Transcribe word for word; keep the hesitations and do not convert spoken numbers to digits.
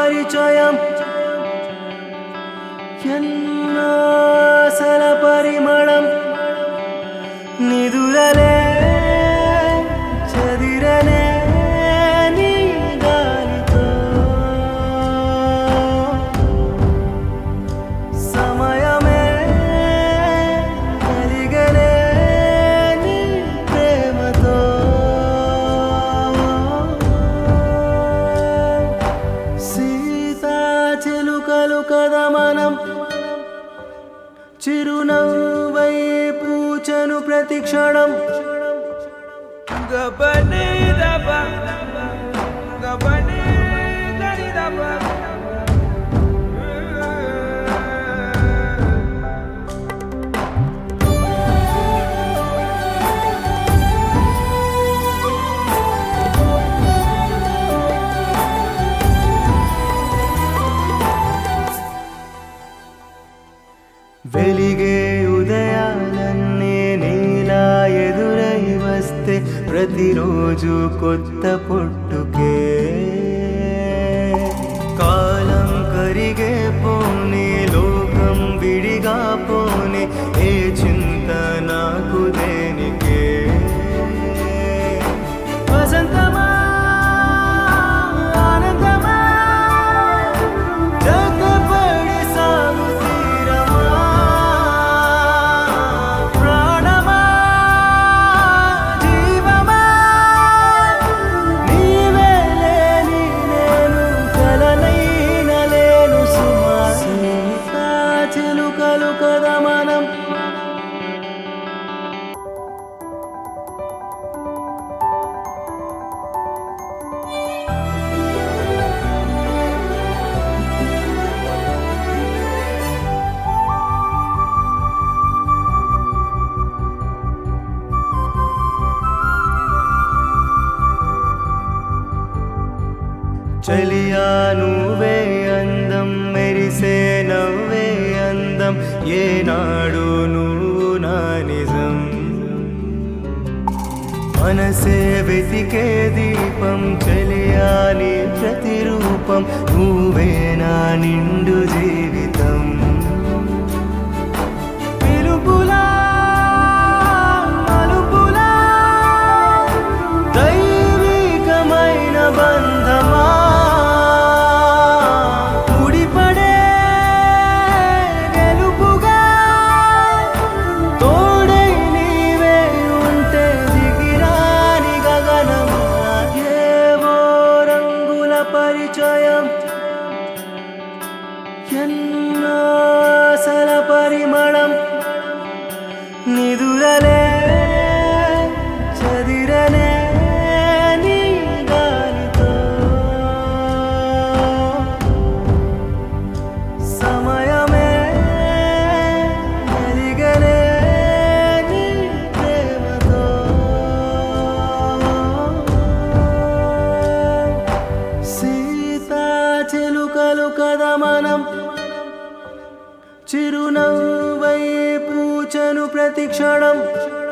పరిచయం ఎన్నో ఆశల పరిమళం నిదురలే చదిరలే నీ గాలితో సమయమే కలిగలే నీ ప్రేమతో సీతా చిలుకలు కదా మనం చిరునవ్వై పూచను ప్రతి క్షణం గబనే దబ గబనే గని దబ వెలిగే ఉదయాలన్నీ నీలా ఎదురై వస్తే ప్రతిరోజు కొత్త పుట్టుకే కాలం కరిగే పోనీ లోకం విడిగా పోనీ ఏ చింత నాకు దేనికే వసంతమా ఆనందమా జగపడి సాగు తీరమా ప్రాణమా జీవమా నీవే లేని నేను కలనైన లేను సుమా సీతా చిలుకలు కదా మనం చలియా నువ్వే అందం మెరిసే నవ్వే అందం ఏనాడు నువ్వు నా నిజం మనసే వెతికే దీపం చలియా నీ ప్రతిరూపం నువ్వే నా నిండు జీవితం పిలుపులా మలుపులా దైవికమైన బంధమా పరిచయం ఎన్నో ఆశల పరిమళం నిదురలే చదిరలే నీ గాలితో సమయమే కలిగలే నీ ప్రేమతో చిలుకలు కదా మనం చిరునవ్వై పూచను ప్రతి క్షణం